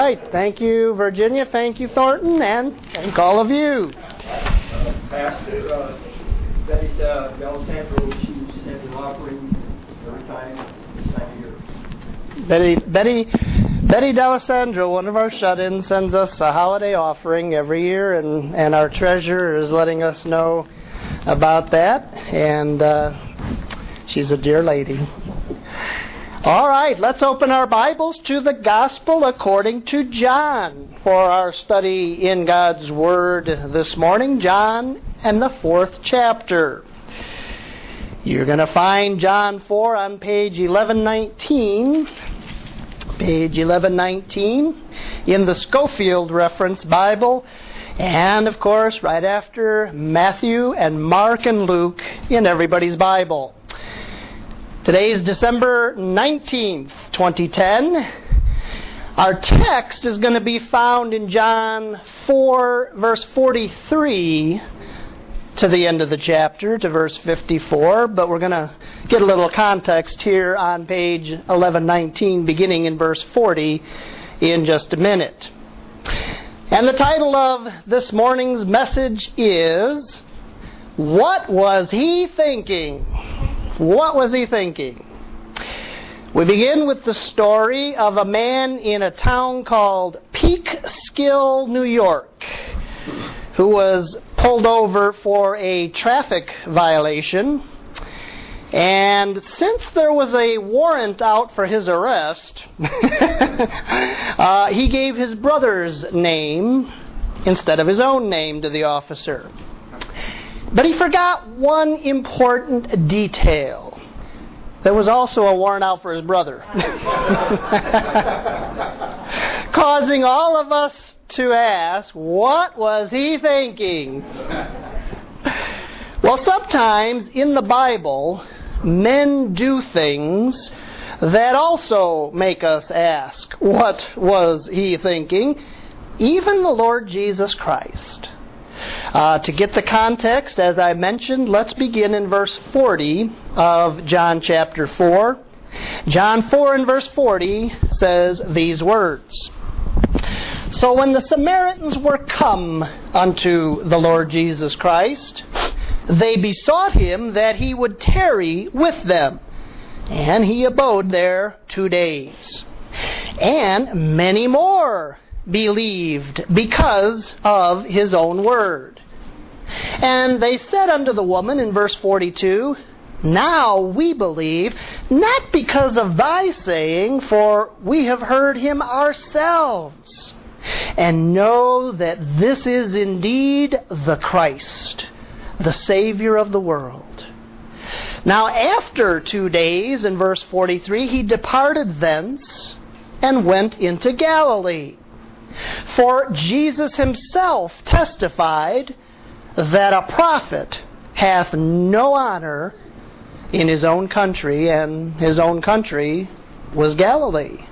right. Thank you, Virginia. Thank you, Thornton. And thank all of you. Pastor, Betty D'Alessandro, she sends an offering every time this time of year. Betty D'Alessandro, one of our shut-ins, sends us a holiday offering every year, and our treasurer is letting us know about that. And she's a dear lady. All right, let's open our Bibles to the Gospel according to John for our study in God's Word this morning. John and the 4th chapter. You're going to find John 4 on page 1119. Page 1119 in the Schofield Reference Bible. And, of course, right after Matthew and Mark and Luke in everybody's Bible. Today is December 19th, 2010. Our text is going to be found in John 4, verse 43 to the end of the chapter, to verse 54. But we're going to get a little context here on page 1119, beginning in verse 40 in just a minute. And the title of this morning's message is, What Was He Thinking? What was he thinking? We begin with the story of a man in a town called Peekskill, New York, who was pulled over for a traffic violation. And since there was a warrant out for his arrest, he gave his brother's name instead of his own name to the officer. But he forgot one important detail. There was also a warrant out for his brother. Causing all of us to ask, what was he thinking? Well, sometimes in the Bible, men do things that also make us ask, what was he thinking? Even the Lord Jesus Christ. To get the context, as I mentioned, let's begin in verse 40 of John chapter 4. John 4 and verse 40 says these words. So when the Samaritans were come unto the Lord Jesus Christ, they besought him that he would tarry with them. And he abode there 2 days. And many more believed because of his own word. And they said unto the woman in verse 42, Now we believe, not because of thy saying, for we have heard him ourselves, and know that this is indeed the Christ, the Savior of the world. Now after 2 days, in verse 43, he departed thence and went into Galilee. For Jesus himself testified that a prophet hath no honor in his own country, and his own country was Galilee.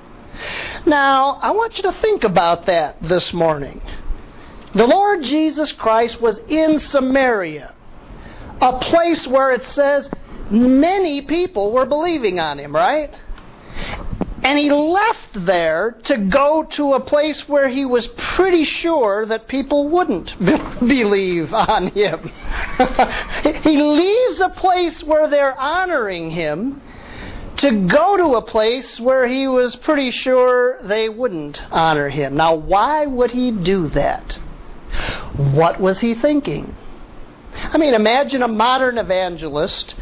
Now, I want you to think about that this morning. The Lord Jesus Christ was in Samaria, a place where it says many people were believing on him, right? And he left there to go to a place where he was pretty sure that people wouldn't believe on him. He leaves a place where they're honoring him to go to a place where he was pretty sure they wouldn't honor him. Now, why would he do that? What was he thinking? I mean, imagine a modern evangelist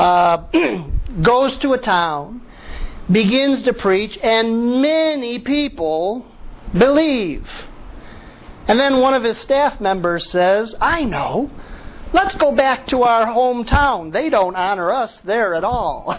goes to a town, begins to preach, and many people believe. And then one of his staff members says, I know, let's go back to our hometown. They don't honor us there at all.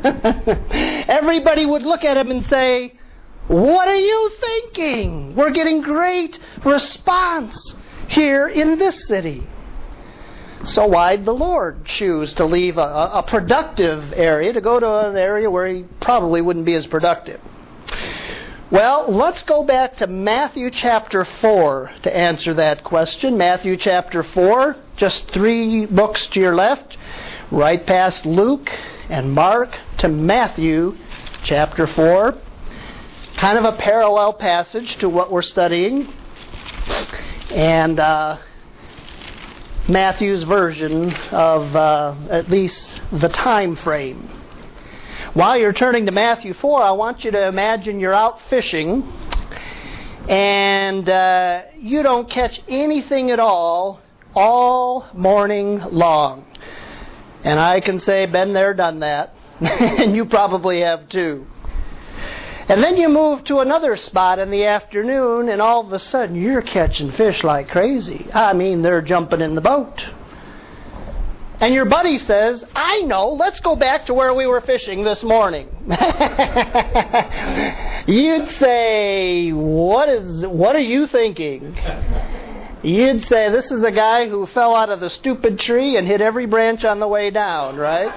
Everybody would look at him and say, what are you thinking? We're getting great response here in this city. So why'd the Lord choose to leave a productive area to go to an area where he probably wouldn't be as productive? Well, let's go back to Matthew chapter 4 to answer that question. Matthew chapter 4, just 3 books to your left, right past Luke and Mark to Matthew chapter 4. kind of a parallel passage to what we're studying, and Matthew's version of at least the time frame. While you're turning to Matthew 4, I want you to imagine you're out fishing and you don't catch anything at all morning long. And I can say, been there, done that. And you probably have too. And then you move to another spot in the afternoon, and all of a sudden you're catching fish like crazy. I mean, they're jumping in the boat. And your buddy says, I know, let's go back to where we were fishing this morning. You'd say, what are you thinking? You'd say, this is a guy who fell out of the stupid tree and hit every branch on the way down, right?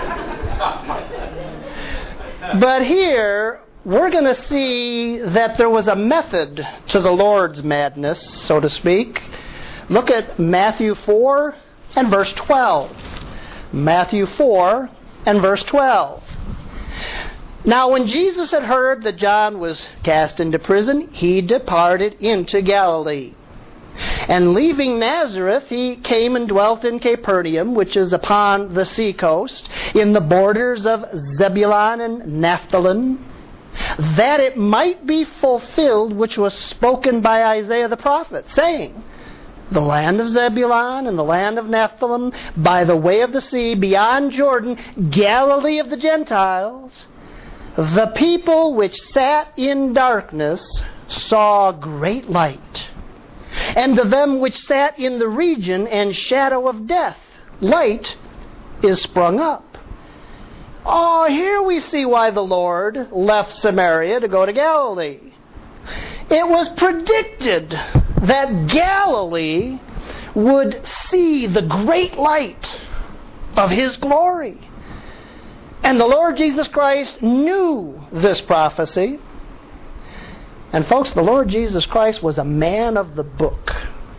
But here, we're going to see that there was a method to the Lord's madness, so to speak. Look at Matthew 4 and verse 12. Matthew 4 and verse 12. Now when Jesus had heard that John was cast into prison, he departed into Galilee. And leaving Nazareth, he came and dwelt in Capernaum, which is upon the sea coast, in the borders of Zebulun and Naphtali, that it might be fulfilled which was spoken by Isaiah the prophet, saying, the land of Zebulun and the land of Naphtali, by the way of the sea, beyond Jordan, Galilee of the Gentiles, the people which sat in darkness saw great light. And to them which sat in the region and shadow of death, light is sprung up. Oh, here we see why the Lord left Samaria to go to Galilee. It was predicted that Galilee would see the great light of His glory. And the Lord Jesus Christ knew this prophecy. And folks, the Lord Jesus Christ was a man of the book.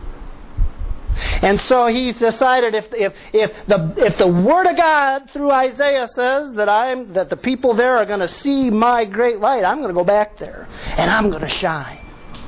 And so He decided if the Word of God through Isaiah says that the people there are going to see my great light, I'm going to go back there and I'm going to shine.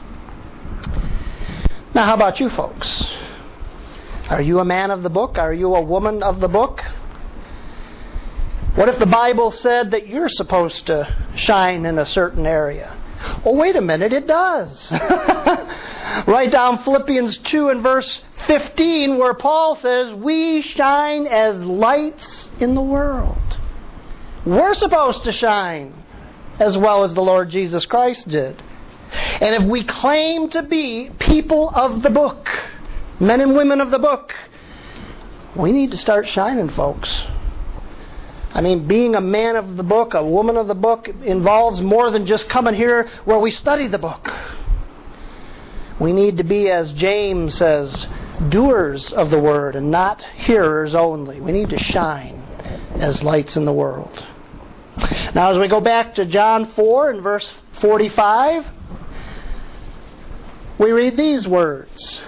Now, how about you folks? Are you a man of the book? Are you a woman of the book? What if the Bible said that you're supposed to shine in a certain area? Oh, wait a minute, it does. Write down Philippians 2 and verse 15, where Paul says, we shine as lights in the world. We're supposed to shine as well as the Lord Jesus Christ did. And if we claim to be people of the book, men and women of the book, we need to start shining, folks. I mean, being a man of the book, a woman of the book, involves more than just coming here where we study the book. We need to be, as James says, doers of the word and not hearers only. We need to shine as lights in the world. Now, as we go back to John 4 and verse 45, we read these words.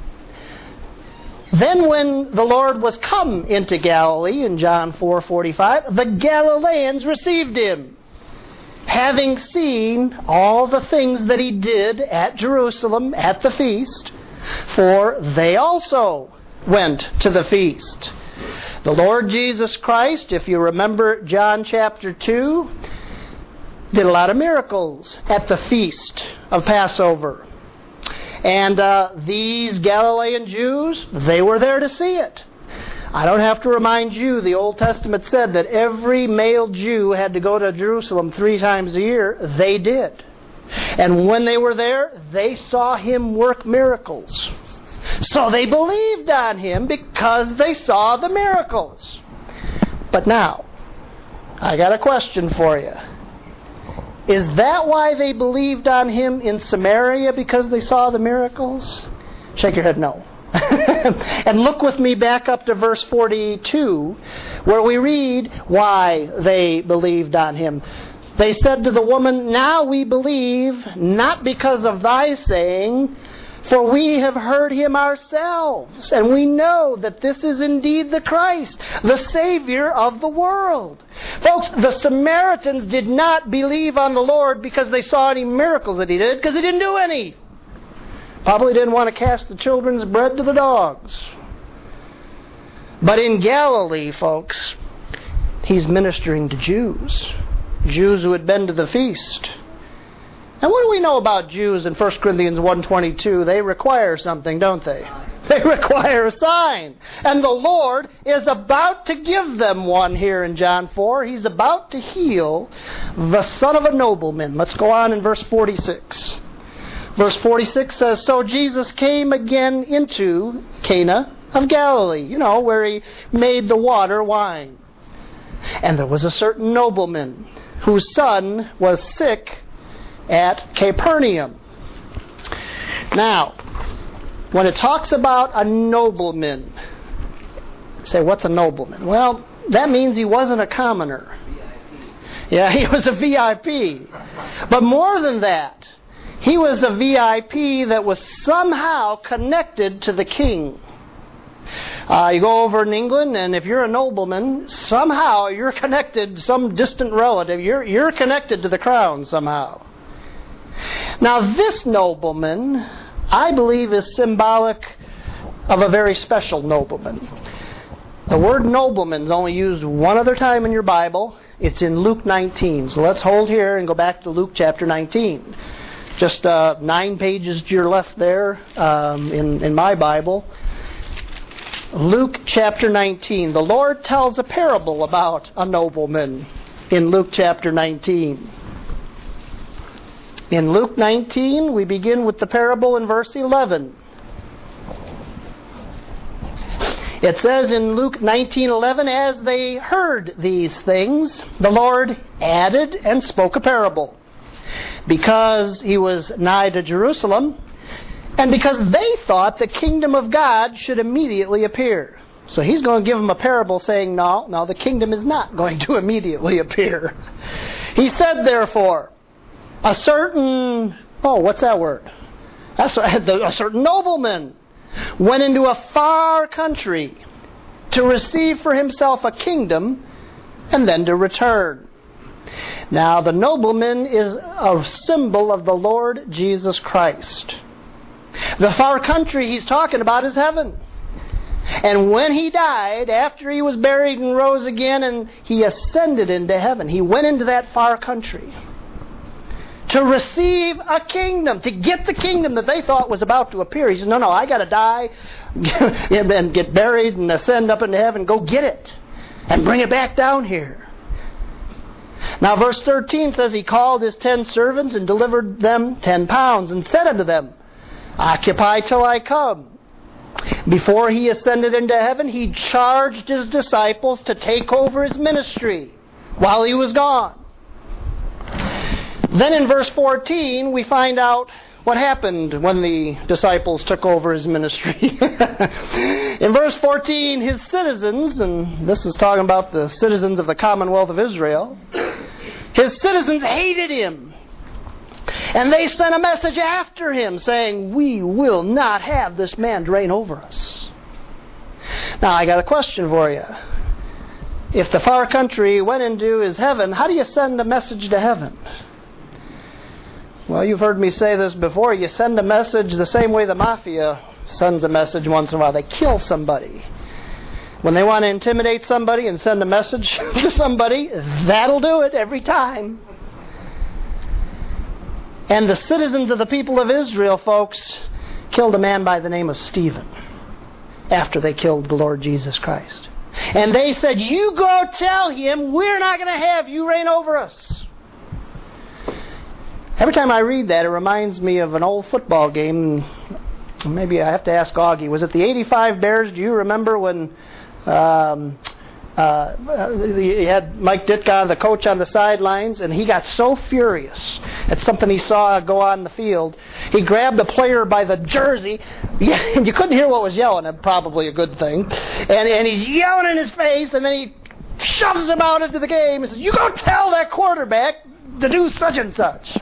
Then when the Lord was come into Galilee, in John 4:45, the Galileans received Him, having seen all the things that He did at Jerusalem at the feast, for they also went to the feast. The Lord Jesus Christ, if you remember John chapter 2, did a lot of miracles at the feast of Passover. And these Galilean Jews, they were there to see it. I don't have to remind you, the Old Testament said that every male Jew had to go to Jerusalem 3 times a year. They did. And when they were there, they saw Him work miracles. So they believed on Him because they saw the miracles. But now, I got a question for you. Is that why they believed on Him in Samaria, because they saw the miracles? Shake your head no. And look with me back up to verse 42, where we read why they believed on Him. They said to the woman, now we believe, not because of thy saying, for we have heard Him ourselves, and we know that this is indeed the Christ, the Savior of the world. Folks, the Samaritans did not believe on the Lord because they saw any miracles that He did, because He didn't do any. Probably didn't want to cast the children's bread to the dogs. But in Galilee, folks, He's ministering to Jews who had been to the feast. And what do we know about Jews in 1 Corinthians 1:22? They require something, don't they? They require a sign. And the Lord is about to give them one here in John 4. He's about to heal the son of a nobleman. Let's go on in verse 46. Verse 46 says, So Jesus came again into Cana of Galilee, where He made the water wine. And there was a certain nobleman whose son was sick at Capernaum. Now, when it talks about a nobleman, say, what's a nobleman? Well, that means he wasn't a commoner. Yeah, he was a VIP. But more than that, he was a VIP that was somehow connected to the king. You go over in England, and if you're a nobleman, somehow you're connected to some distant relative. You're connected to the crown somehow. Now, this nobleman, I believe, is symbolic of a very special nobleman. The word nobleman is only used one other time in your Bible. It's in Luke 19. So let's hold here and go back to Luke chapter 19. Just 9 pages to your left there in my Bible. Luke chapter 19. The Lord tells a parable about a nobleman in Luke chapter 19. In Luke 19, we begin with the parable in verse 11. It says in Luke 19:11, As they heard these things, the Lord added and spoke a parable, because He was nigh to Jerusalem, and because they thought the kingdom of God should immediately appear. So He's going to give them a parable saying, No, the kingdom is not going to immediately appear. He said, therefore, a certain, what's that word? A certain nobleman went into a far country to receive for himself a kingdom and then to return. Now, the nobleman is a symbol of the Lord Jesus Christ. The far country he's talking about is heaven. And when He died, after He was buried and rose again, and He ascended into heaven, He went into that far country to receive a kingdom, to get the kingdom that they thought was about to appear. He said, no, I got to die and get buried and ascend up into heaven. Go get it and bring it back down here. Now verse 13 says, He called His 10 servants and delivered them 10 pounds and said unto them, Occupy till I come. Before He ascended into heaven, He charged His disciples to take over His ministry while He was gone. Then in verse 14, we find out what happened when the disciples took over His ministry. In verse 14, His citizens, and this is talking about the citizens of the Commonwealth of Israel, His citizens hated Him. And they sent a message after Him saying, We will not have this man to reign over us. Now, I got a question for you. If the far country went into His heaven, how do you send a message to heaven? Well, you've heard me say this before. You send a message the same way the mafia sends a message once in a while. They kill somebody. When they want to intimidate somebody and send a message to somebody, that'll do it every time. And the citizens of the people of Israel, folks, killed a man by the name of Stephen after they killed the Lord Jesus Christ. And they said, You go tell him we're not going to have you reign over us. Every time I read that, it reminds me of an old football game. Maybe I have to ask Augie. Was it the 85 Bears? Do you remember when you had Mike Ditka, the coach, on the sidelines, and he got so furious at something he saw go on in the field, he grabbed the player by the jersey. You couldn't hear what was yelling, probably a good thing. And he's yelling in his face, and then he shoves him out into the game and says, You go tell that quarterback to do such and such.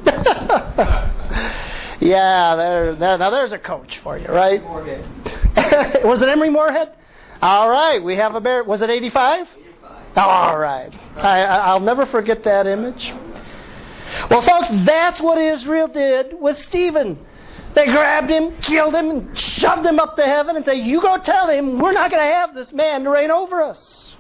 Yeah, now there's a coach for you, right? Was it Emory Moorhead? All right, we have a Bear. Was it 85? 85. All right. I'll never forget that image. Well, folks, that's what Israel did with Stephen. They grabbed him, killed him, and shoved him up to heaven and said, you go tell him we're not going to have this man to reign over us.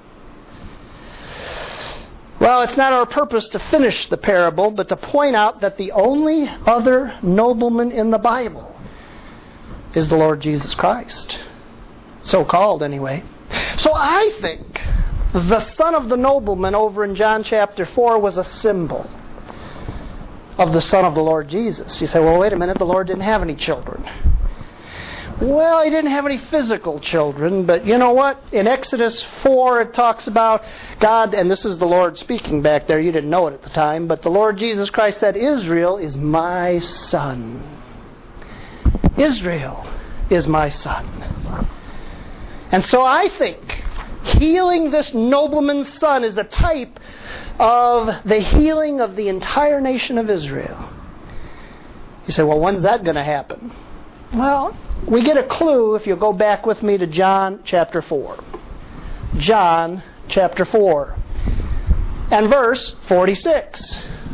Well, it's not our purpose to finish the parable, but to point out that the only other nobleman in the Bible is the Lord Jesus Christ. So-called, anyway. So I think the son of the nobleman over in John chapter 4 was a symbol of the son of the Lord Jesus. You say, well, wait a minute, the Lord didn't have any children. Well, he didn't have any physical children, but you know what? In Exodus 4, it talks about God, and this is the Lord speaking back there. You didn't know it at the time, but the Lord Jesus Christ said, Israel is my son. Israel is my son. And so I think healing this nobleman's son is a type of the healing of the entire nation of Israel. You say, well, when's that going to happen? Well, we get a clue if you go back with me to John chapter 4. John chapter 4 and verse 46.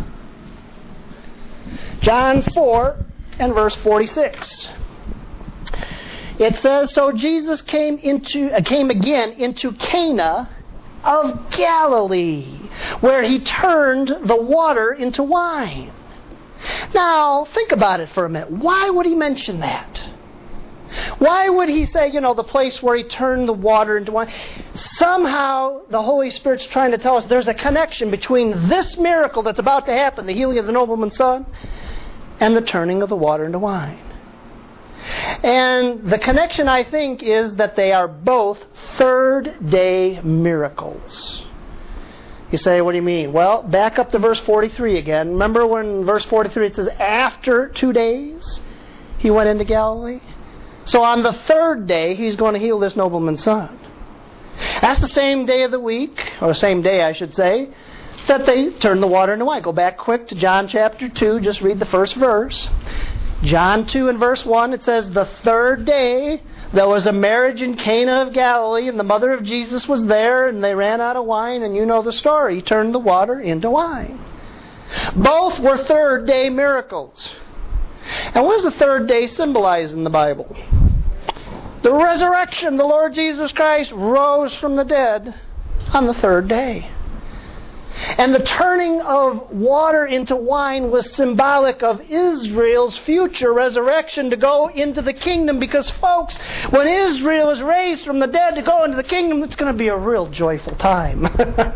John 4 and verse 46. It says, so Jesus came again into Cana of Galilee, where he turned the water into wine. Now, think about it for a minute. Why would he mention that? Why would he say, the place where he turned the water into wine? Somehow, the Holy Spirit's trying to tell us there's a connection between this miracle that's about to happen, the healing of the nobleman's son, and the turning of the water into wine. And the connection, I think, is that they are both third-day miracles. You say, what do you mean? Well, back up to verse 43 again. Remember when verse 43 it says, after 2 days he went into Galilee? So on the third day, he's going to heal this nobleman's son. That's the same day of the week, or same day I should say, that they turned the water into wine. Go back quick to John chapter 2, just read the first verse. John 2 and verse 1, it says, the third day there was a marriage in Cana of Galilee, and the mother of Jesus was there, and they ran out of wine, and you know the story. He turned the water into wine. Both were third day miracles. And what does the third day symbolize in the Bible? The resurrection. The Lord Jesus Christ rose from the dead on the third day. And the turning of water into wine was symbolic of Israel's future resurrection to go into the kingdom. Because, folks, when Israel is raised from the dead to go into the kingdom, it's going to be a real joyful time.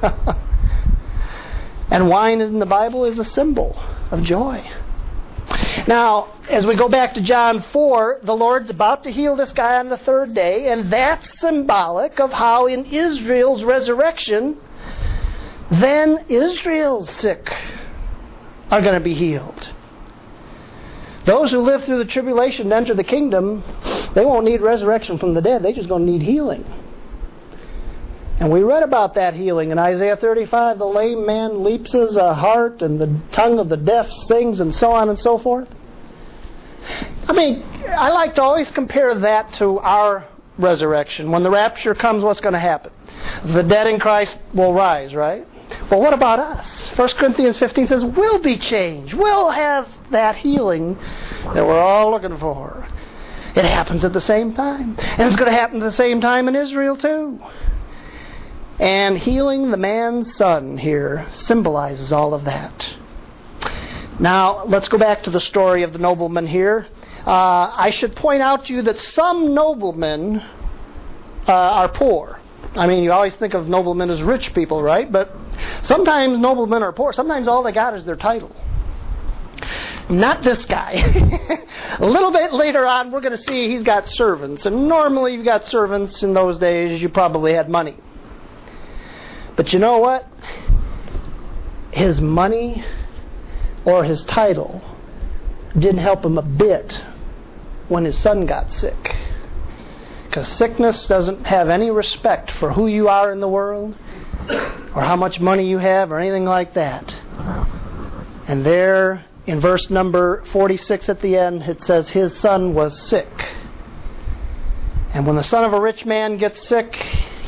And wine in the Bible is a symbol of joy. Now, as we go back to John 4, the Lord's about to heal this guy on the third day, and that's symbolic of how in Israel's resurrection, then Israel's sick are going to be healed. Those who live through the tribulation and enter the kingdom, they won't need resurrection from the dead. They're just going to need healing. And we read about that healing in Isaiah 35. The lame man leaps as a hart, and the tongue of the deaf sings, and so on and so forth. I mean, I like to always compare that to our resurrection. When the rapture comes, what's going to happen? The dead in Christ will rise, right? Well, what about us? 1 Corinthians 15 says, we'll be changed. We'll have that healing that we're all looking for. It happens at the same time. And it's going to happen at the same time in Israel too. And healing the man's son here symbolizes all of that. Now, let's go back to the story of the nobleman here. I should point out to you that some noblemen are poor. I mean, you always think of noblemen as rich people, right? But sometimes noblemen are poor. Sometimes all they got is their title. Not this guy. A little bit later on, we're going to see he's got servants. And normally you've got servants in those days, you probably had money. But you know what? His money or his title didn't help him a bit when his son got sick. Because sickness doesn't have any respect for who you are in the world or how much money you have or anything like that. And there in verse number 46 at the end, it says his son was sick. And when the son of a rich man gets sick,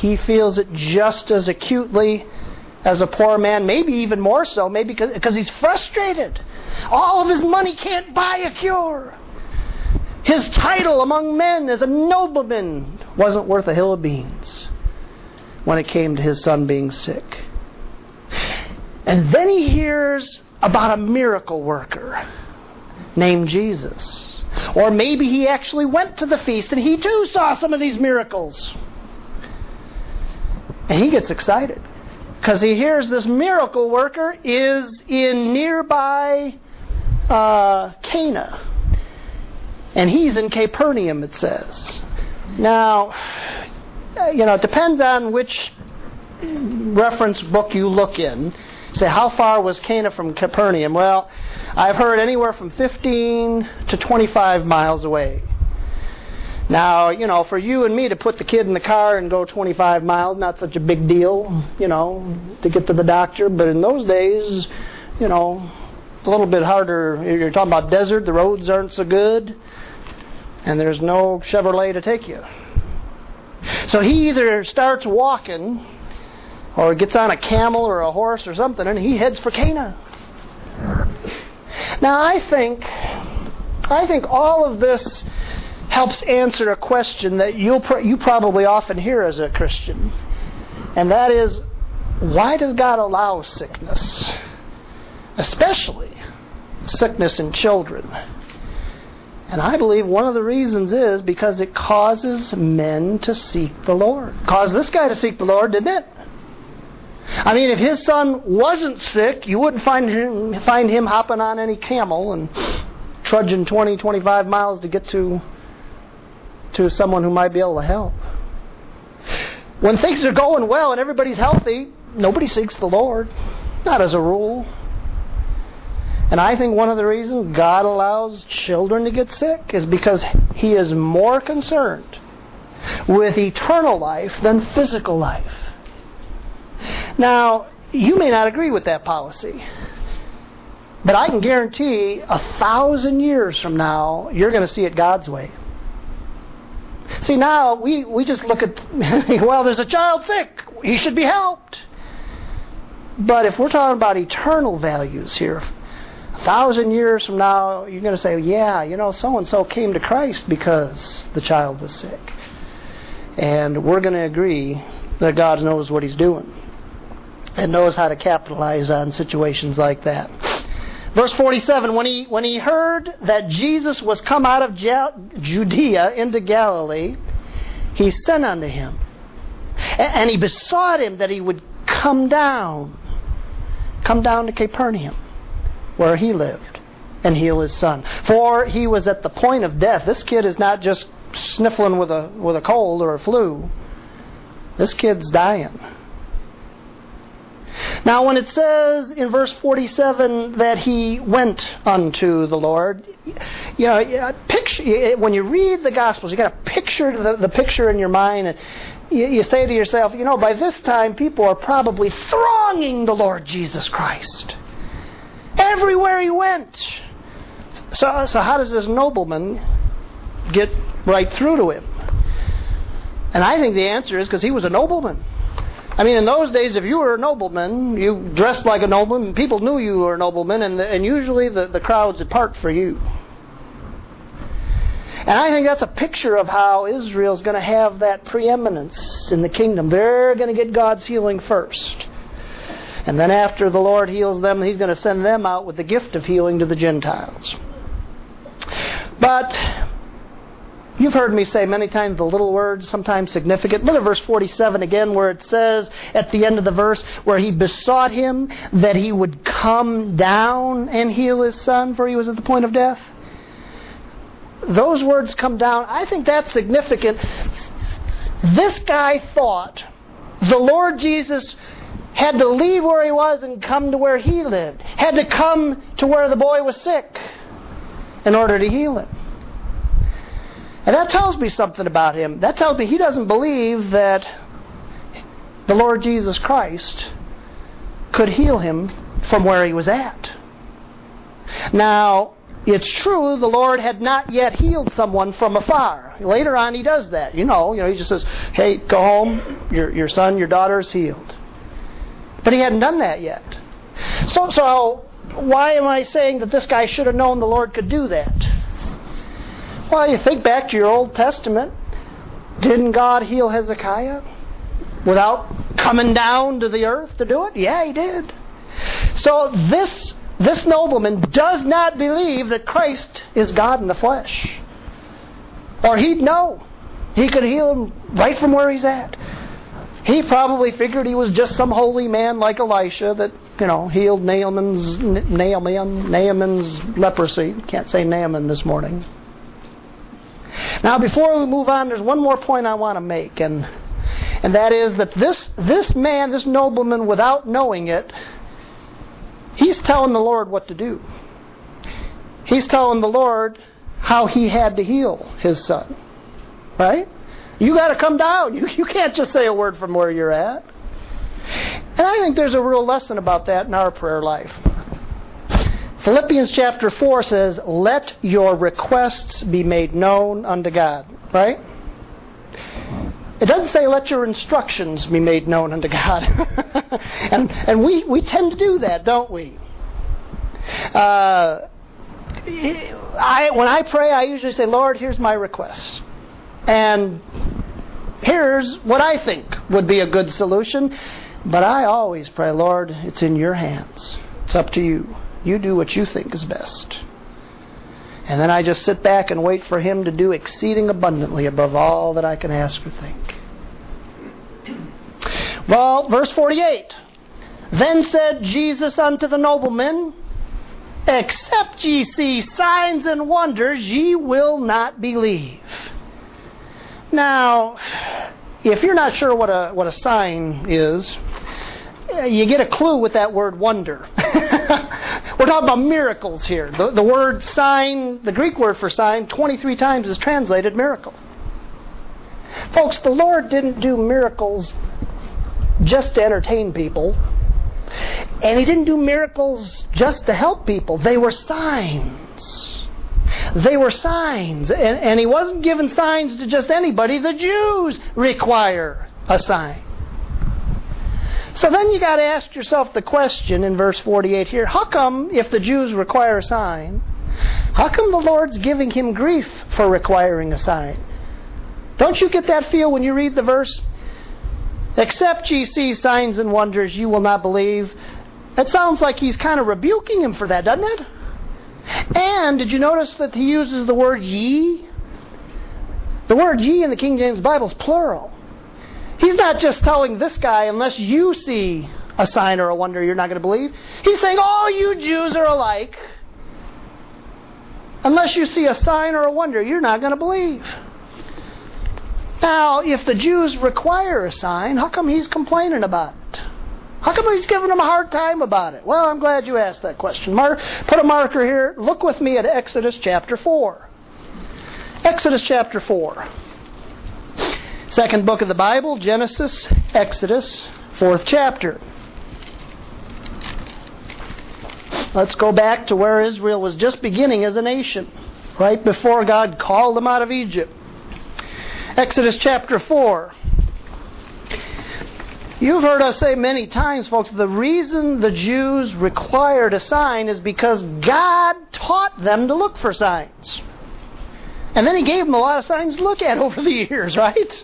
he feels it just as acutely as a poor man, maybe even more so, maybe because he's frustrated. All of his money can't buy a cure. His title among men as a nobleman wasn't worth a hill of beans when it came to his son being sick. And then he hears about a miracle worker named Jesus. Or maybe he actually went to the feast and he too saw some of these miracles. And he gets excited because he hears this miracle worker is in nearby Cana. And he's in Capernaum, it says. Now, it depends on which reference book you look in. Say, how far was Cana from Capernaum? Well, I've heard anywhere from 15 to 25 miles away. Now, for you and me to put the kid in the car and go 25 miles, not such a big deal, to get to the doctor. But in those days, a little bit harder. You're talking about desert, the roads aren't so good, and there's no Chevrolet to take you. So he either starts walking or gets on a camel or a horse or something, and he heads for Cana. Now, I think all of this helps answer a question that you probably often hear as a Christian, and that is, why does God allow sickness? Especially sickness in children. And I believe one of the reasons is because it causes men to seek the Lord. Caused this guy to seek the Lord, didn't it? I mean, if his son wasn't sick, you wouldn't find him hopping on any camel and trudging 20, 25 miles to get to someone who might be able to help. When things are going well and everybody's healthy, nobody seeks the Lord. Not as a rule. And I think one of the reasons God allows children to get sick is because He is more concerned with eternal life than physical life. Now, you may not agree with that policy, but I can guarantee 1,000 years from now, you're going to see it God's way. See, now we just look at, well, there's a child sick, he should be helped. But if we're talking about eternal values here, 1,000 years from now, you're going to say, yeah, so-and-so came to Christ because the child was sick. And we're going to agree that God knows what He's doing and knows how to capitalize on situations like that. Verse 47, when he heard that Jesus was come out of Judea into Galilee, he sent unto him. And he besought him that he would come down to Capernaum, where he lived, and heal his son. For he was at the point of death. This kid is not just sniffling with a cold or a flu. This kid's dying. Now, when it says in verse 47 that he went unto the Lord, picture, when you read the Gospels, you got to picture the picture in your mind, and you say to yourself, by this time people are probably thronging the Lord Jesus Christ. Everywhere he went. So how does this nobleman get right through to him? And I think the answer is because he was a nobleman. I mean, in those days, if you were a nobleman, you dressed like a nobleman, people knew you were a nobleman, and usually the crowds would part for you. And I think that's a picture of how Israel's going to have that preeminence in the kingdom. They're going to get God's healing first. And then after the Lord heals them, He's going to send them out with the gift of healing to the Gentiles. But you've heard me say many times the little words, sometimes significant. Look at verse 47 again, where it says at the end of the verse, where he besought him that he would come down and heal his son, for he was at the point of death. Those words, come down, I think that's significant. This guy thought the Lord Jesus had to leave where he was and come to where he lived. Had to come to where the boy was sick in order to heal him. And that tells me something about him. That tells me he doesn't believe that the Lord Jesus Christ could heal him from where he was at. Now, it's true the Lord had not yet healed someone from afar. Later on he does that. You know, he just says, hey, go home, your son, your daughter is healed. But he hadn't done that yet. So why am I saying that this guy should have known the Lord could do that? Well, you think back to your Old Testament. Didn't God heal Hezekiah without coming down to the earth to do it? Yeah, he did. So this nobleman does not believe that Christ is God in the flesh. Or he'd know. He could heal him right from where he's at. He probably figured he was just some holy man like Elisha that, healed Naaman's leprosy. Can't say Naaman this morning. Now, before we move on, there's one more point I want to make, and that is that this man, this nobleman, without knowing it, he's telling the Lord what to do. He's telling the Lord how he had to heal his son. Right? You got to come down. You can't just say a word from where you're at. And I think there's a real lesson about that in our prayer life. Philippians chapter 4 says, let your requests be made known unto God. Right? It doesn't say let your instructions be made known unto God. and we tend to do that, don't we? When I pray, I usually say, Lord, here's my request. And here's what I think would be a good solution. But I always pray, Lord, it's in your hands. It's up to you. You do what you think is best. And then I just sit back and wait for Him to do exceeding abundantly above all that I can ask or think. Well, verse 48. Then said Jesus unto the nobleman, except ye see signs and wonders, ye will not believe. Now, if you're not sure what a sign is, you get a clue with that word wonder. We're talking about miracles here. The word sign, the Greek word for sign, 23 times is translated miracle. Folks, the Lord didn't do miracles just to entertain people. And He didn't do miracles just to help people. They were signs. They were signs. And He wasn't giving signs to just anybody. The Jews require a sign. So then you got to ask yourself the question in verse 48 here. How come, if the Jews require a sign, how come the Lord's giving him grief for requiring a sign? Don't you get that feel when you read the verse? Except ye see signs and wonders, you will not believe. It sounds like He's kind of rebuking him for that, doesn't it? And did you notice that He uses the word ye? The word ye in the King James Bible is plural. He's not just telling this guy, unless you see a sign or a wonder, you're not going to believe. He's saying, all you Jews are alike. Unless you see a sign or a wonder, you're not going to believe. Now, if the Jews require a sign, how come He's complaining about it? How come He's giving them a hard time about it? Well, I'm glad you asked that question. Put a marker here. Look with me at Exodus chapter 4. Exodus chapter 4. Second book of the Bible, Genesis, Exodus, 4th chapter. Let's go back to where Israel was just beginning as a nation, right before God called them out of Egypt. Exodus chapter 4. You've heard us say many times, folks, the reason the Jews required a sign is because God taught them to look for signs. And then He gave them a lot of signs to look at over the years, right?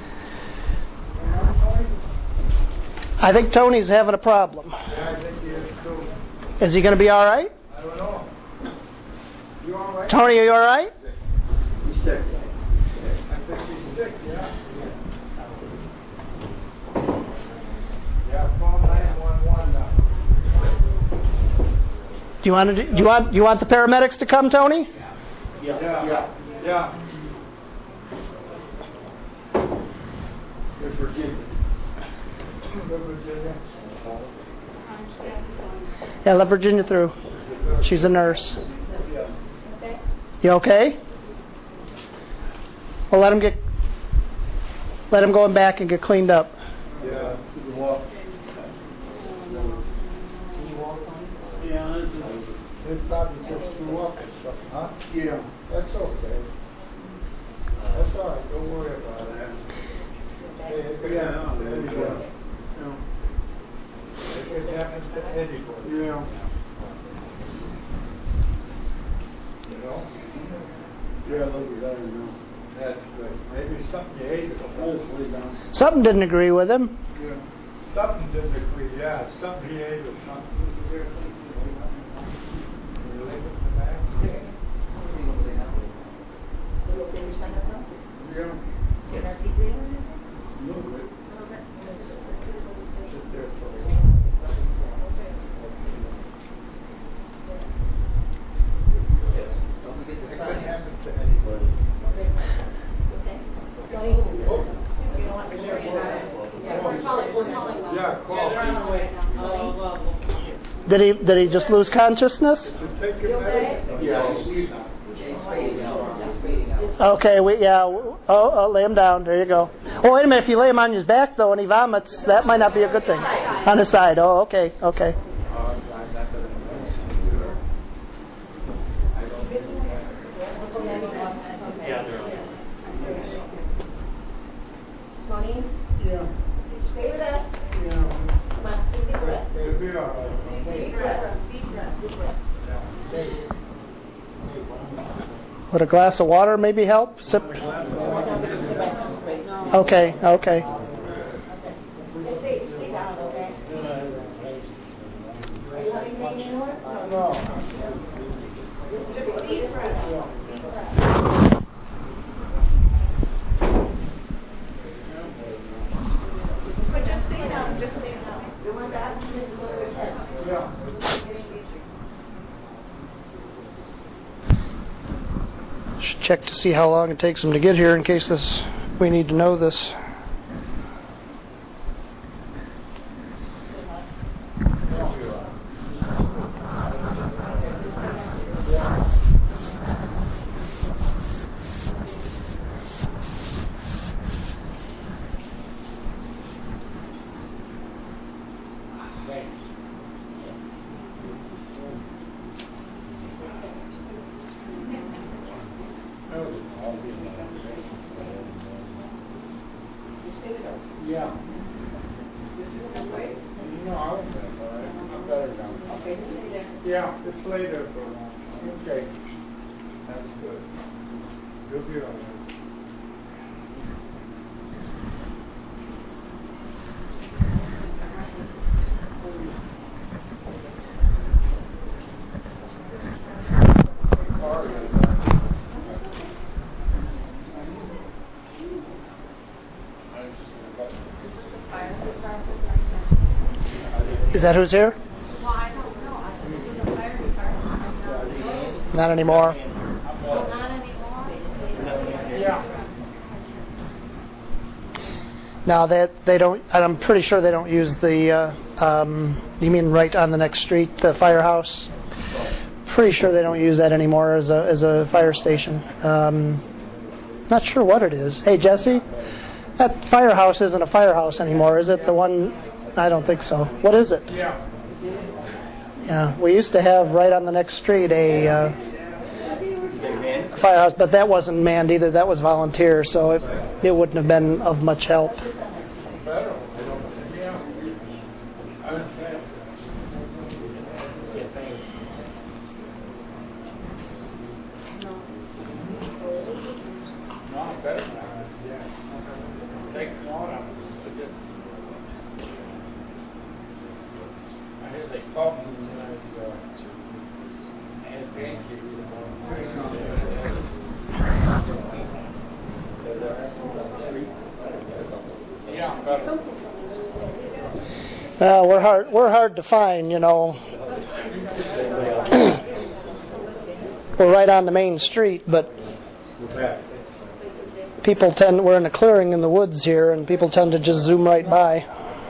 I think Tony's having a problem. Yeah, I think he is too. Is he going to be all right? I don't know. You all right? Tony, are you all right? He's sick. I think he's sick, yeah. Yeah, call 911 now. Do you want the paramedics to come, Tony? Yeah. There's Virginia. Yeah, let Virginia through. She's a nurse. You okay? Well, let him go in back and get cleaned up. Yeah, you can walk. Yeah, They probably just threw up or something, huh? Yeah. That's okay. That's all right. Don't worry about that. Hey, it could happen to anybody. It could happen to anybody. Yeah. You know? Yeah, look at that, you know. That's good. Maybe something you ate hopefully done. Something didn't agree with him. Yeah. Something didn't agree, yeah. Something he ate or something. You leave it in the back? Yeah. Move it. Sit there for a while. It could happen to anybody. Yeah, coffee. Did he just lose consciousness? Take your medicine. Yeah. Okay, lay him down. There you go. Oh, wait a minute. If you lay him on his back, though, and he vomits, that might not be a good thing. On his side. Oh, okay. Tony? Yeah. Stay with us. Yeah. Come on, take a deep breath. It'll be all right. Deep breath, deep breath, deep breath. Would a glass of water maybe help? Sip. Okay. Stay down, okay? Are you having pain anymore? No. Just deep breath. But just stay down, just stay down. You want that? Yeah. Should check to see how long it takes him to get here in case we need to know this. Yeah. No, I'm better now. Okay, just stay there. Yeah, just lay there for a while. Okay. That's good. You'll be all right. Is that who's here? Well, I don't know. I think it's the fire department. Not anymore. Well, not anymore. Yeah. Now they don't. I'm pretty sure they don't use the. You mean right on the next street, the firehouse? Pretty sure they don't use that anymore as a fire station. Not sure what it is. Hey Jesse, that firehouse isn't a firehouse anymore, is it? The one. I don't think so. What is it? Yeah. Yeah, we used to have right on the next street a firehouse, but that wasn't manned either. That was volunteer, so it wouldn't have been of much help. Better. Yeah. I understand. No, better now. Yeah. Take water. I hear they call me and pancakes. Yeah, better. We're hard to find, you know. We're right on the main street, but we're in a clearing in the woods here, and people tend to just zoom right by.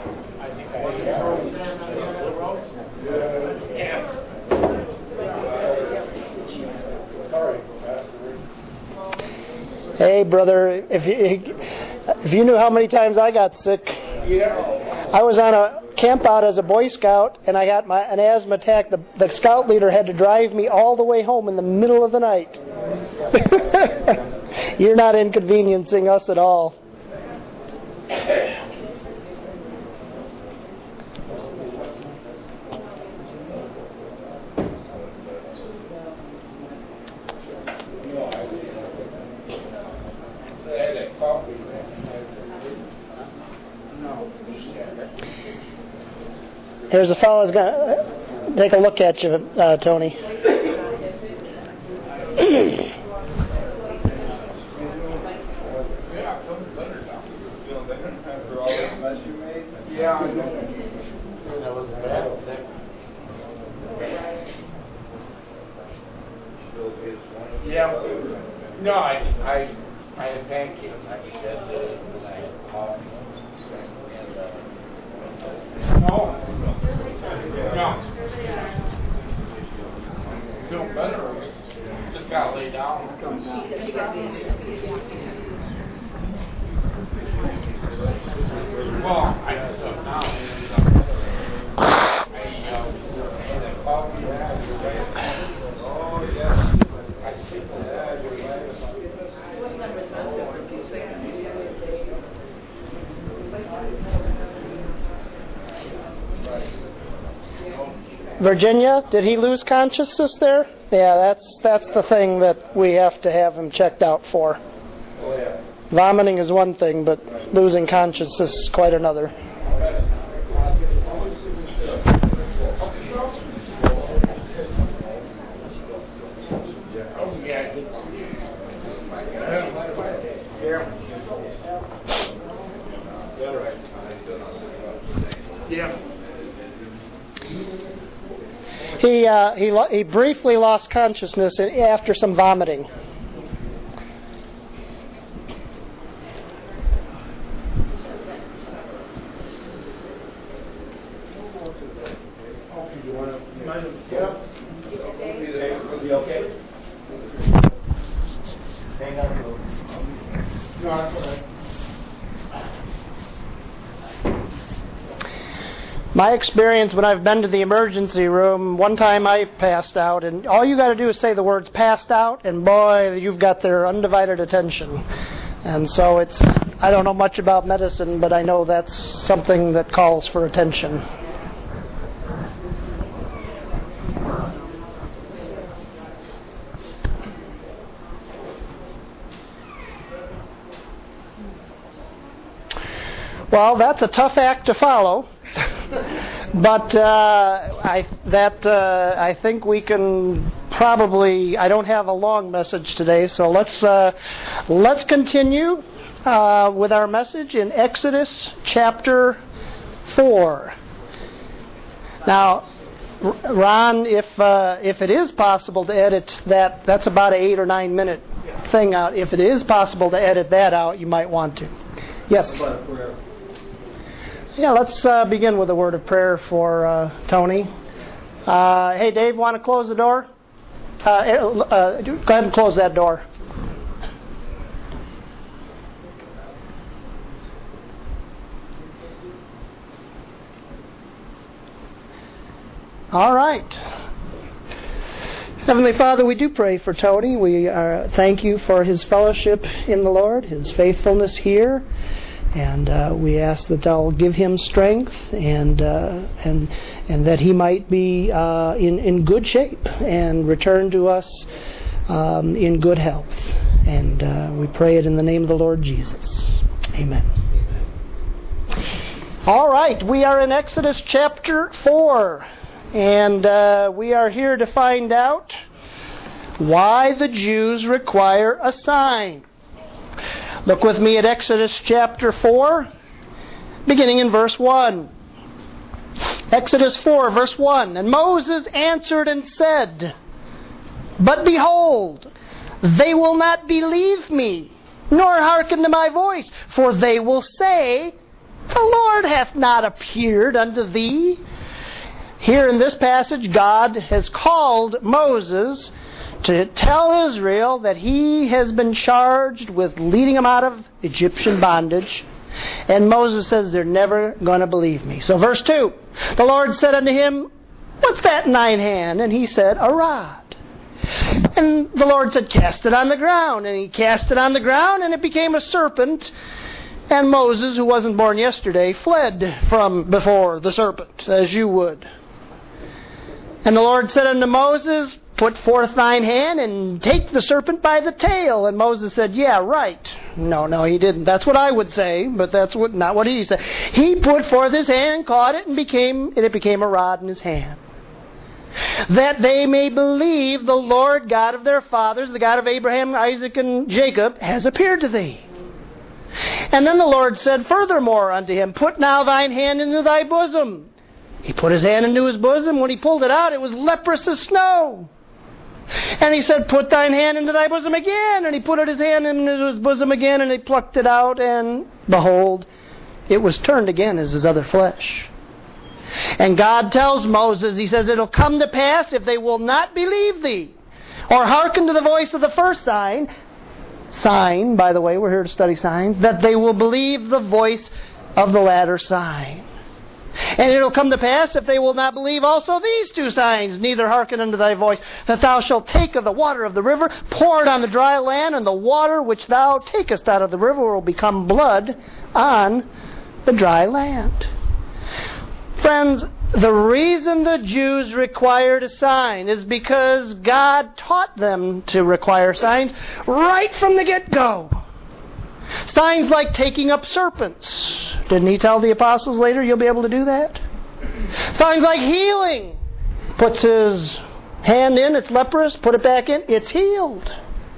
Hey, brother, if you knew how many times I got sick, I was on camp out as a Boy Scout, and I got an asthma attack. The scout leader had to drive me all the way home in the middle of the night. You're not inconveniencing us at all. Here's a fellow who's going to take a look at you, Tony. Yeah, I know. That was bad. Yeah. No, I had pancakes. I just had I had coffee. No. Feel better. Just gotta lay down. Well, I just don't know. I had a coffee. Oh, yes. I see that. Virginia, did he lose consciousness there? Yeah, that's the thing that we have to have him checked out for. Oh, yeah. Vomiting is one thing, but losing consciousness is quite another. He briefly lost consciousness after some vomiting. My experience when I've been to the emergency room, one time I passed out, and all you got to do is say the words "passed out," and boy, you've got their undivided attention. And so I don't know much about medicine, but I know that's something that calls for attention. Well, that's a tough act to follow. But I think we can probably. I don't have a long message today, so let's continue with our message in Exodus chapter 4. Now, Ron, if it is possible to edit that's about an 8 or 9 minute thing out. If it is possible to edit that out, you might want to. Yes. Yeah, let's begin with a word of prayer for Tony. Hey, Dave, want to close the door? Go ahead and close that door. All right. Heavenly Father, we do pray for Tony. We thank you for his fellowship in the Lord, his faithfulness here. And we ask that thou give him strength and that he might be in good shape and return to us in good health. And we pray it in the name of the Lord Jesus. Amen. All right, we are in Exodus chapter 4. And we are here to find out why the Jews require a sign. Look with me at Exodus chapter 4, beginning in verse 1. Exodus 4, verse 1. And Moses answered and said, But behold, they will not believe me, nor hearken to my voice, for they will say, The Lord hath not appeared unto thee. Here in this passage, God has called Moses to tell Israel that he has been charged with leading them out of Egyptian bondage, And Moses says they're never going to believe me. So verse 2, the Lord said unto him, what's that in thine hand? And he said, a rod. And the Lord said, cast it on the ground. And he cast it on the ground, and it became a serpent. And Moses, who wasn't born yesterday, fled from before the serpent, as you would. And the Lord said unto Moses, put forth thine hand and take the serpent by the tail. And Moses said, yeah, right. No, he didn't. That's what I would say, but that's not what he said. He put forth his hand and caught it, and it became a rod in his hand. That they may believe the Lord God of their fathers, the God of Abraham, Isaac, and Jacob, has appeared to thee. And then the Lord said furthermore unto him, put now thine hand into thy bosom. He put his hand into his bosom. When he pulled it out, it was leprous as snow. And he said, put thine hand into thy bosom again. And he put his hand into his bosom again, and he plucked it out, and behold, it was turned again as his other flesh. And God tells Moses, he says, it'll come to pass if they will not believe thee, or hearken to the voice of the first sign, by the way, we're here to study signs, that they will believe the voice of the latter sign. And it'll come to pass, if they will not believe also these two signs, neither hearken unto thy voice, that thou shalt take of the water of the river, pour it on the dry land, and the water which thou takest out of the river will become blood on the dry land. Friends, the reason the Jews required a sign is because God taught them to require signs right from the get-go. Signs like taking up serpents. Didn't he tell the apostles later, you'll be able to do that? Signs like healing. Puts his hand in, it's leprous, put it back in, it's healed.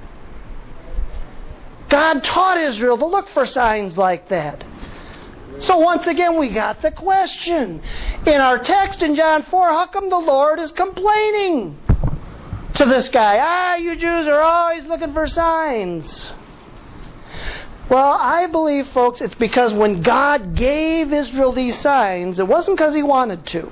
God taught Israel to look for signs like that. So once again, we got the question. In our text in John 4, how come the Lord is complaining to this guy? You Jews are always looking for signs. Well, I believe, folks, it's because when God gave Israel these signs, it wasn't because He wanted to.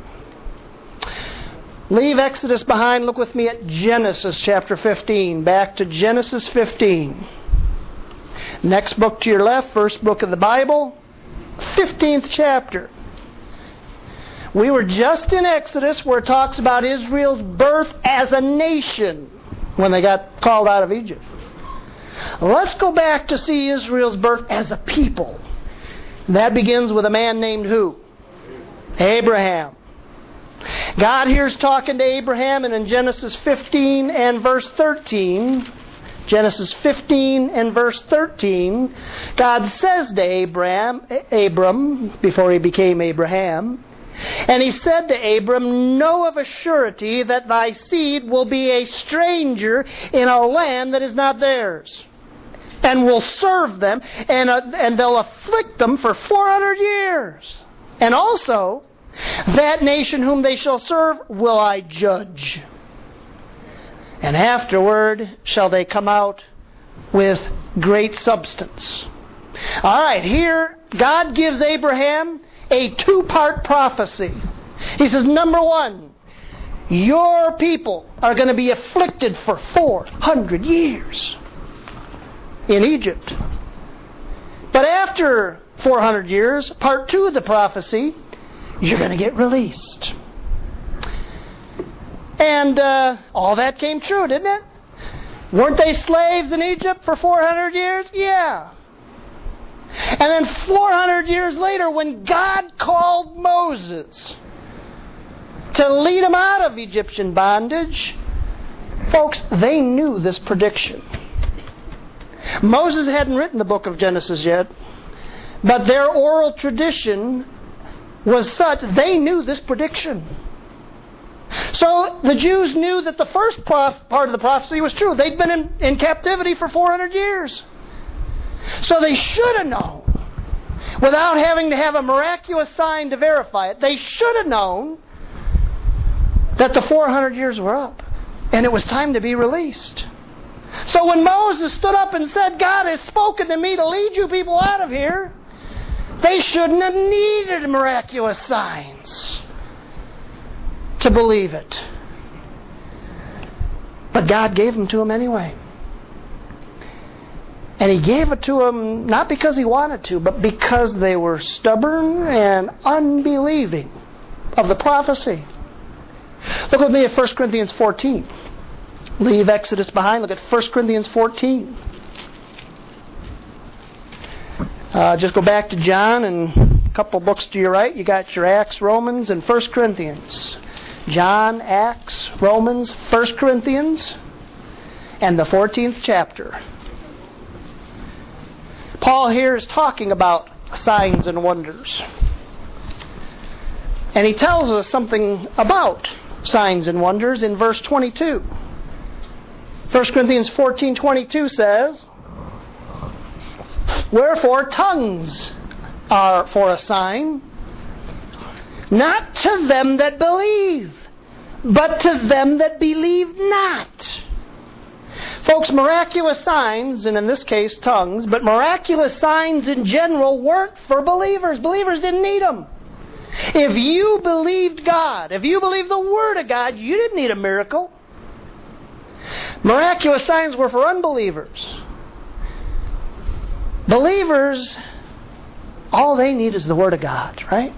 Leave Exodus behind. Look with me at Genesis chapter 15. Back to Genesis 15. Next book to your left, first book of the Bible, 15th chapter. We were just in Exodus where it talks about Israel's birth as a nation when they got called out of Egypt. Let's go back to see Israel's birth as a people. That begins with a man named who? Abraham. God here's talking to Abraham, and in Genesis 15 and verse 13, Genesis 15 and verse 13, God says to Abram, before he became Abraham, and He said to Abram, know of a surety that thy seed will be a stranger in a land that is not theirs, and will serve them, and they'll afflict them for 400 years. And also, that nation whom they shall serve will I judge. And afterward shall they come out with great substance. All right, here God gives Abraham a two-part prophecy. He says, number one, your people are going to be afflicted for 400 years in Egypt. But after 400 years, part two of the prophecy, you're going to get released. And all that came true, didn't it? Weren't they slaves in Egypt for 400 years? Yeah. And then 400 years later, when God called Moses to lead them out of Egyptian bondage, folks, they knew this prediction. Moses hadn't written the book of Genesis yet, but their oral tradition was such, they knew this prediction. So the Jews knew that the first part of the prophecy was true. They'd been in captivity for 400 years. So they should have known, without having to have a miraculous sign to verify it, they should have known that the 400 years were up and it was time to be released. So when Moses stood up and said, God has spoken to me to lead you people out of here, they shouldn't have needed miraculous signs to believe it. But God gave them to them anyway. And He gave it to them not because He wanted to, but because they were stubborn and unbelieving of the prophecy. Look with me at 1 Corinthians 14. Leave Exodus behind. Look at 1 Corinthians 14. Just go back to John and a couple books to your right. You got your Acts, Romans, and 1 Corinthians. John, Acts, Romans, 1 Corinthians, and the 14th chapter. Paul here is talking about signs and wonders. And he tells us something about signs and wonders in verse 22. 1 Corinthians 14:22 says, "Wherefore tongues are for a sign, not to them that believe, but to them that believe not." Folks, miraculous signs, and in this case tongues, but miraculous signs in general weren't for believers. Believers didn't need them. If you believed God, if you believed the Word of God, you didn't need a miracle. Miraculous signs were for unbelievers. Believers, all they need is the Word of God, right?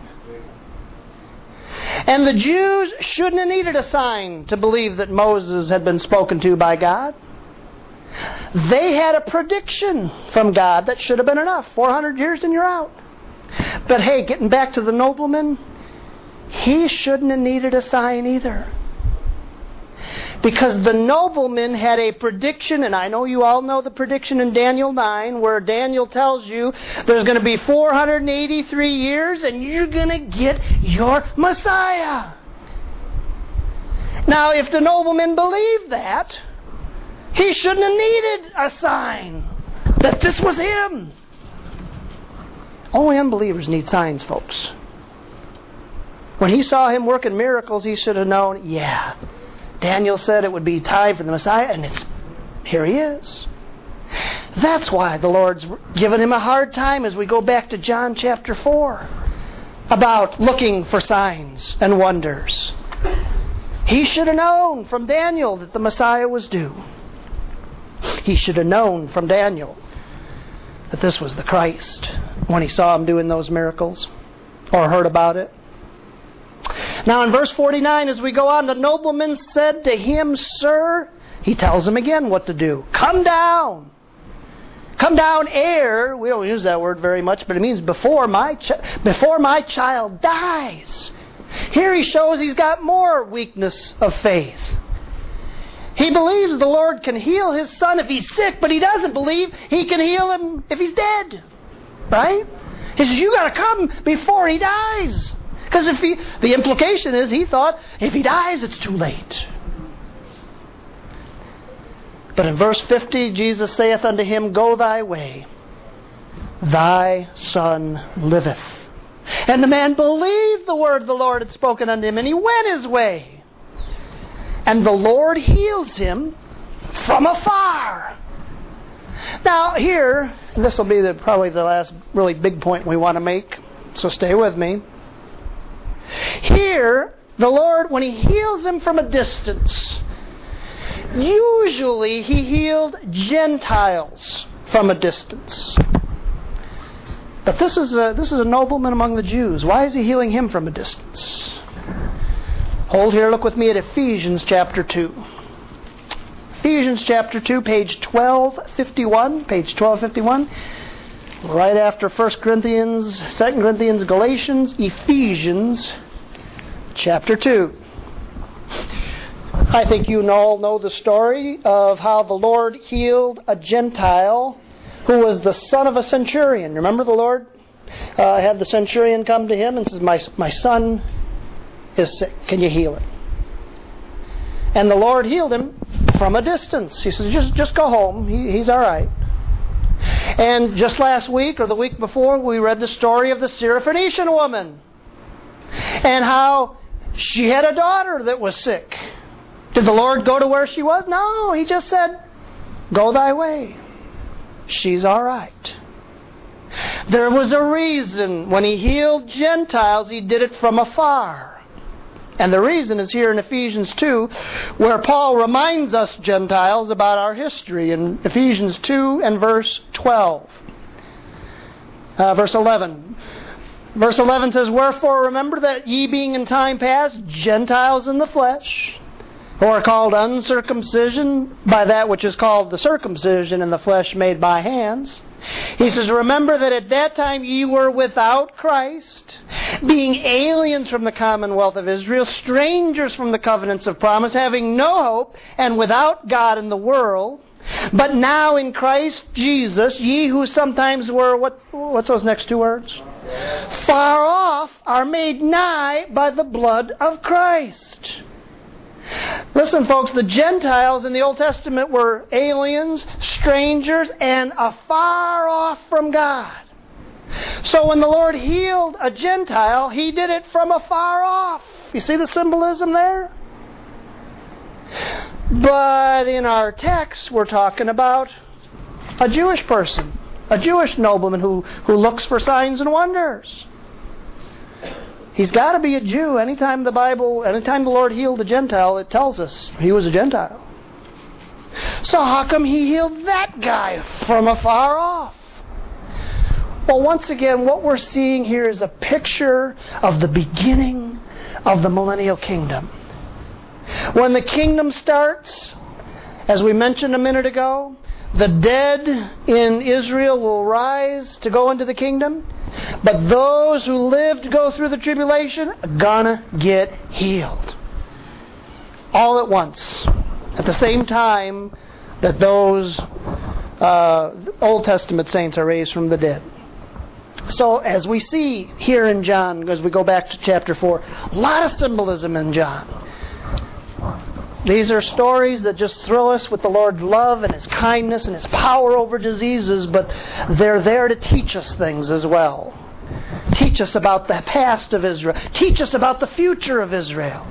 And the Jews shouldn't have needed a sign to believe that Moses had been spoken to by God. They had a prediction from God that should have been enough. 400 years and you're out. But hey, getting back to the nobleman, he shouldn't have needed a sign either. Because the nobleman had a prediction, and I know you all know the prediction in Daniel 9, where Daniel tells you there's going to be 483 years and you're going to get your Messiah. Now, if the nobleman believed that, he shouldn't have needed a sign that this was him. Only unbelievers need signs, folks. When he saw him working miracles, he should have known, yeah, Daniel said it would be time for the Messiah, and here he is. That's why the Lord's given him a hard time as we go back to John chapter 4 about looking for signs and wonders. He should have known from Daniel that the Messiah was due. He should have known from Daniel that this was the Christ when he saw him doing those miracles or heard about it. Now in verse 49, as we go on, the nobleman said to him, "Sir," he tells him again what to do. "Come down. Come down ere," we don't use that word very much, but it means before my child dies. Here he shows he's got more weakness of faith. He believes the Lord can heal his son if he's sick, but he doesn't believe he can heal him if he's dead. Right? He says, you got to come before he dies. Because the implication is he thought, if he dies, it's too late. But in verse 50, Jesus saith unto him, "Go thy way, thy son liveth." And the man believed the word the Lord had spoken unto him, and he went his way. And the Lord heals him from afar. Now here, and this will be probably the last really big point we want to make, so stay with me. Here, the Lord, when He heals him from a distance, usually He healed Gentiles from a distance. But this is a nobleman among the Jews. Why is He healing him from a distance? Hold here, look with me at Ephesians chapter 2. Ephesians chapter 2, page 1251. Page 1251. Right after 1 Corinthians, 2 Corinthians, Galatians, Ephesians chapter 2. I think you all know the story of how the Lord healed a Gentile who was the son of a centurion. Remember the Lord had the centurion come to him and says, my son is sick. Can you heal him? And the Lord healed him from a distance. He says, just go home. He's all right. And just last week or the week before, we read the story of the Syrophoenician woman and how she had a daughter that was sick. Did the Lord go to where she was? No, He just said, "Go thy way. She's all right." There was a reason when He healed Gentiles, He did it from afar. And the reason is here in Ephesians 2, where Paul reminds us Gentiles about our history in Ephesians 2 and verse 12. Verse 11. Verse 11 says, "Wherefore remember that ye being in time past Gentiles in the flesh, who are called uncircumcision by that which is called the circumcision in the flesh made by hands." He says, "Remember that at that time ye were without Christ, being aliens from the commonwealth of Israel, strangers from the covenants of promise, having no hope, and without God in the world. But now in Christ Jesus, ye who sometimes were," what's those next two words? "Far off, are made nigh by the blood of Christ." Listen, folks, the Gentiles in the Old Testament were aliens, strangers, and afar off from God. So when the Lord healed a Gentile, He did it from afar off. You see the symbolism there? But in our text, we're talking about a Jewish person, a Jewish nobleman who looks for signs and wonders. He's got to be a Jew. Anytime the Lord healed a Gentile, it tells us he was a Gentile. So how come He healed that guy from afar off? Well, once again, what we're seeing here is a picture of the beginning of the millennial kingdom. When the kingdom starts, as we mentioned a minute ago, the dead in Israel will rise to go into the kingdom. But those who live to go through the tribulation are gonna get healed. All at once. At the same time that those Old Testament saints are raised from the dead. So as we see here in John, as we go back to chapter 4, a lot of symbolism in John. These are stories that just thrill us with the Lord's love and His kindness and His power over diseases, but they're there to teach us things as well. Teach us about the past of Israel. Teach us about the future of Israel.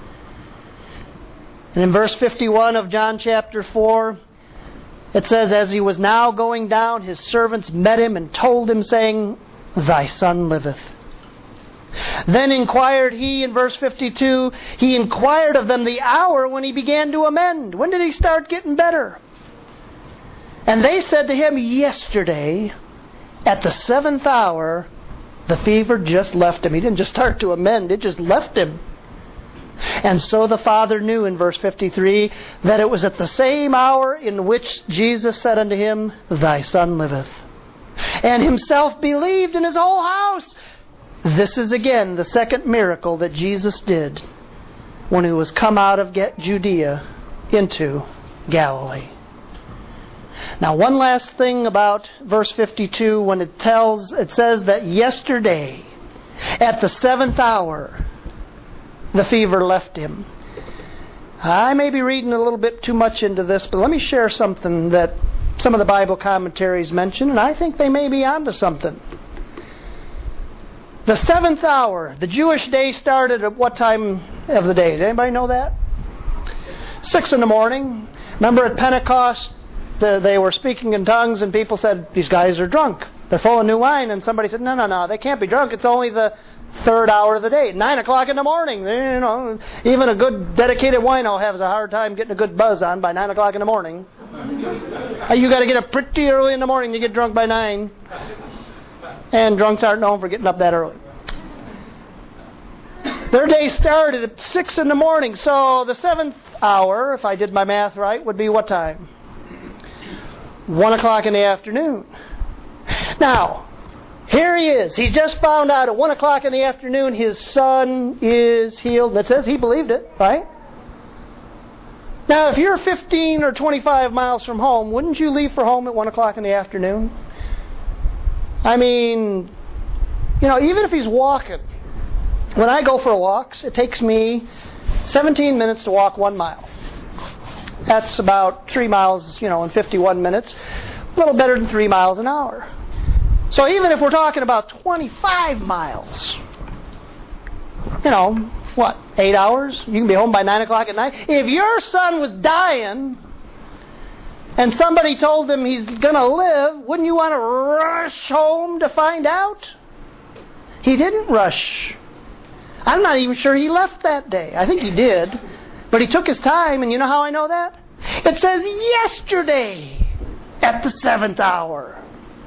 And in verse 51 of John chapter 4, it says, "As he was now going down, his servants met him and told him, saying, Thy son liveth. Then inquired he," in verse 52, "he inquired of them the hour when he began to amend." When did he start getting better? "And they said to him, Yesterday, at the 7th hour, the fever just left him." He didn't just start to amend, it just left him. "And so the Father knew," in verse 53, "that it was at the same hour in which Jesus said unto him, Thy son liveth. And himself believed in his whole house." This is again the second miracle that Jesus did when He was come out of Judea into Galilee. Now, one last thing about verse 52 when it says that yesterday at the 7th hour the fever left him. I may be reading a little bit too much into this, but let me share something that some of the Bible commentaries mention, and I think they may be onto something. The 7th hour, the Jewish day started at what time of the day? Did anybody know that? 6 in the morning. Remember at Pentecost, they were speaking in tongues and people said, "These guys are drunk. They're full of new wine." And somebody said, No, they can't be drunk. It's only the 3rd hour of the day, 9 o'clock in the morning. You know, even a good dedicated wino has a hard time getting a good buzz on by 9 o'clock in the morning. You got to get up pretty early in the morning to get drunk by 9. And drunks aren't known for getting up that early. Their day started at 6 in the morning. So the 7th hour, if I did my math right, would be what time? 1 o'clock in the afternoon. Now, here he is. He just found out at 1 o'clock in the afternoon his son is healed. That says he believed it, right? Now, if you're 15 or 25 miles from home, wouldn't you leave for home at 1 o'clock in the afternoon? I mean, even if he's walking. When I go for walks, it takes me 17 minutes to walk 1 mile. That's about 3 miles, in 51 minutes. A little better than 3 miles an hour. So even if we're talking about 25 miles, 8 hours? You can be home by 9 o'clock at night. If your son was dying and somebody told him he's going to live, wouldn't you want to rush home to find out? He didn't rush. I'm not even sure he left that day. I think he did. But he took his time, and you know how I know that? It says yesterday at the 7th hour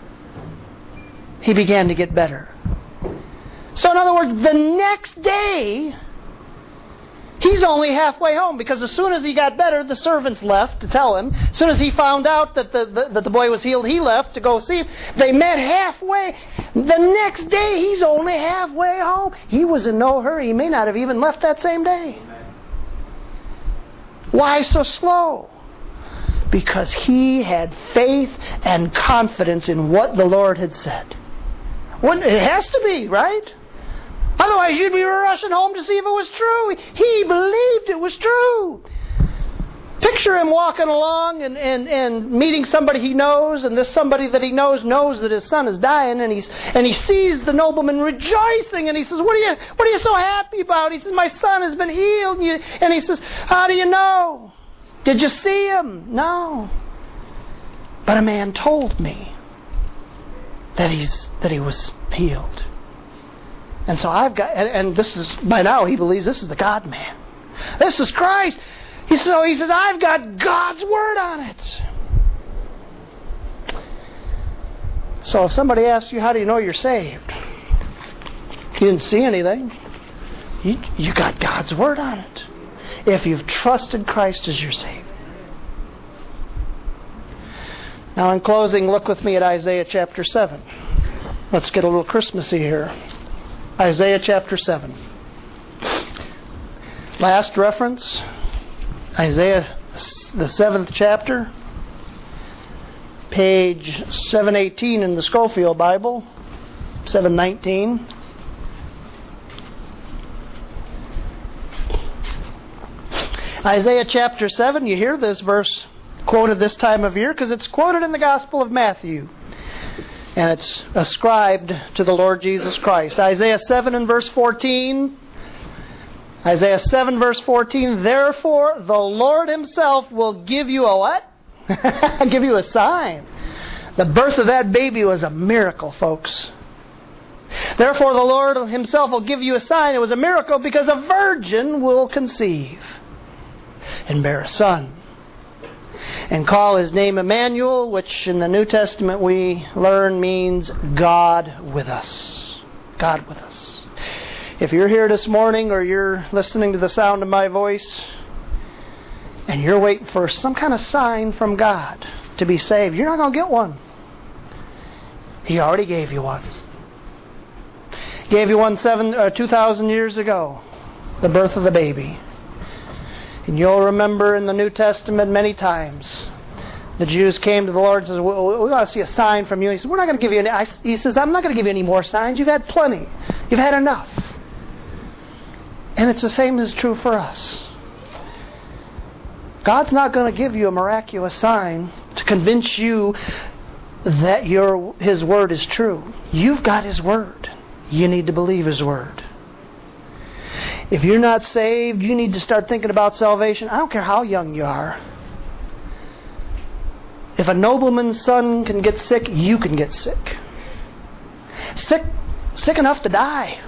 he began to get better. So in other words, the next day he's only halfway home, because as soon as he got better, the servants left to tell him. As soon as he found out that the boy was healed, he left to go see him. They met halfway. The next day, he's only halfway home. He was in no hurry. He may not have even left that same day. Why so slow? Because he had faith and confidence in what the Lord had said. It has to be, right? Otherwise, you'd be rushing home to see if it was true. He believed it was true. Picture him walking along and meeting somebody he knows, and this somebody that he knows that his son is dying, and he sees the nobleman rejoicing, and he says, "What are you so happy about?" He says, "My son has been healed." And he says, "How do you know? Did you see him?" "No, but a man told me that he was healed." And so I've got, and this is, by now he believes this is the God-man. This is Christ. He says, I've got God's Word on it. So if somebody asks you, how do you know you're saved? You didn't see anything. You got God's Word on it. If you've trusted Christ as your Savior. Now in closing, look with me at Isaiah chapter 7. Let's get a little Christmassy here. Isaiah chapter 7. Last reference, Isaiah, the 7th chapter, page 718 in the Schofield Bible, 719. Isaiah chapter 7, you hear this verse quoted this time of year because it's quoted in the Gospel of Matthew. And it's ascribed to the Lord Jesus Christ. Isaiah 7 and verse 14. Isaiah 7 verse 14. Therefore the Lord Himself will give you a what? Give you a sign. The birth of that baby was a miracle, folks. Therefore the Lord Himself will give you a sign. It was a miracle because a virgin will conceive and bear a son, and call His name Emmanuel, which in the New Testament we learn means God with us. God with us. If you're here this morning or you're listening to the sound of my voice and you're waiting for some kind of sign from God to be saved, you're not going to get one. He already gave you one. Gave you one 2,000 years ago, the birth of the baby. And you'll remember in the New Testament many times the Jews came to the Lord and said, we want to see a sign from you. He said, we're not going to give you any. He says, I'm not going to give you any more signs. You've had plenty. You've had enough. And it's the same as true for us. God's not going to give you a miraculous sign to convince you that His Word is true. You've got His Word. You need to believe His Word. If you're not saved, you need to start thinking about salvation. I don't care how young you are. If a nobleman's son can get sick, you can get sick. Sick enough to die.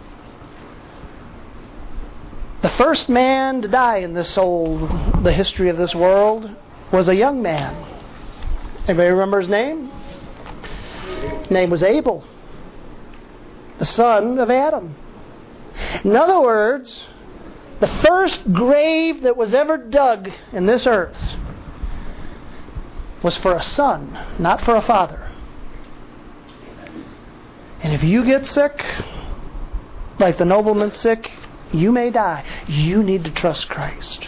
The first man to die in the history of this world was a young man. Anybody remember his name? His name was Abel, the son of Adam. In other words, the first grave that was ever dug in this earth was for a son, not for a father. And if you get sick, like the nobleman's sick, you may die. You need to trust Christ.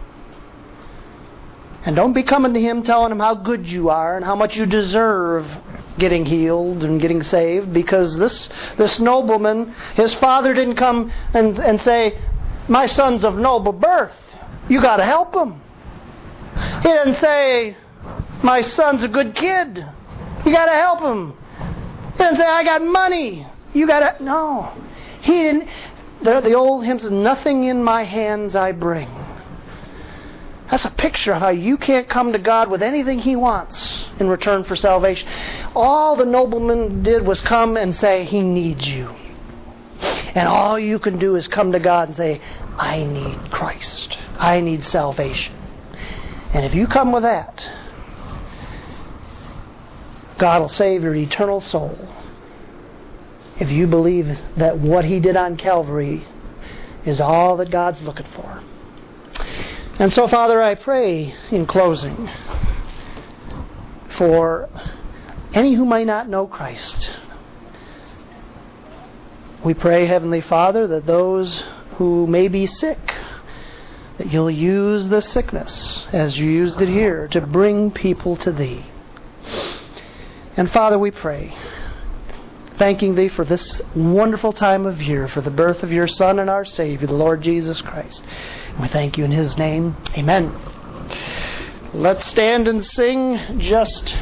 And don't be coming to Him telling Him how good you are and how much you deserve getting healed and getting saved, because this nobleman, his father didn't come and say, my son's of noble birth, you got to help him. He didn't say, my son's a good kid, you got to help him. He didn't say, I got money, you got to... No. He didn't... The old hymn says, nothing in my hands I bring. That's a picture of how you can't come to God with anything He wants in return for salvation. All the nobleman did was come and say, He needs you. And all you can do is come to God and say, I need Christ. I need salvation. And if you come with that, God will save your eternal soul. If you believe that what He did on Calvary is all that God's looking for. And so, Father, I pray in closing for any who might not know Christ. We pray, Heavenly Father, that those who may be sick, that You'll use the sickness, as You used it here, to bring people to Thee. And Father, we pray, thanking Thee for this wonderful time of year, for the birth of Your Son and our Savior, the Lord Jesus Christ. And we thank You in His name. Amen. Let's stand and sing just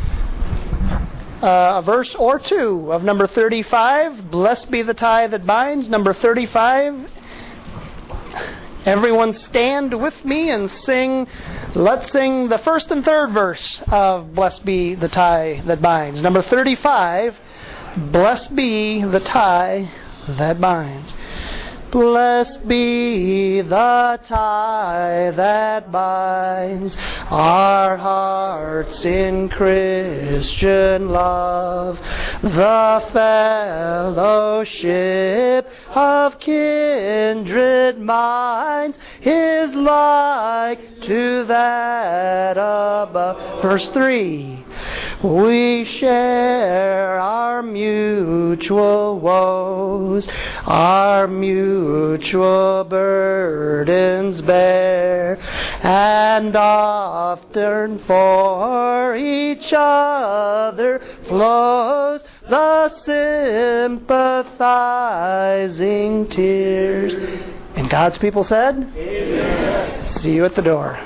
a verse or two of number 35. Blessed be the tie that binds. Number 35. Everyone stand with me and sing. Let's sing the first and third verse of Blessed be the tie that binds. Number 35. Blessed be the tie that binds. Blessed be the tie that binds our hearts in Christian love, the fellowship of kindred minds is like to that above. Verse 3. We share our mutual woes, our mutual burdens bear, and often for each other flows the sympathizing tears. And God's people said, Amen. See you at the door.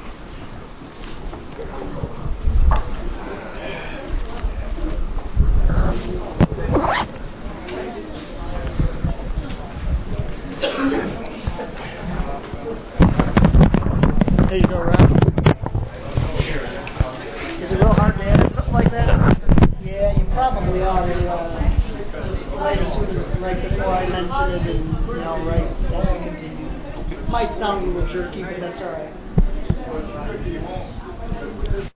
There you go, Rob. Is it real hard to edit something like that? Yeah, you probably ought to right as soon as, right before I mention it, and right as we continue. Might sound a little jerky, but that's all right.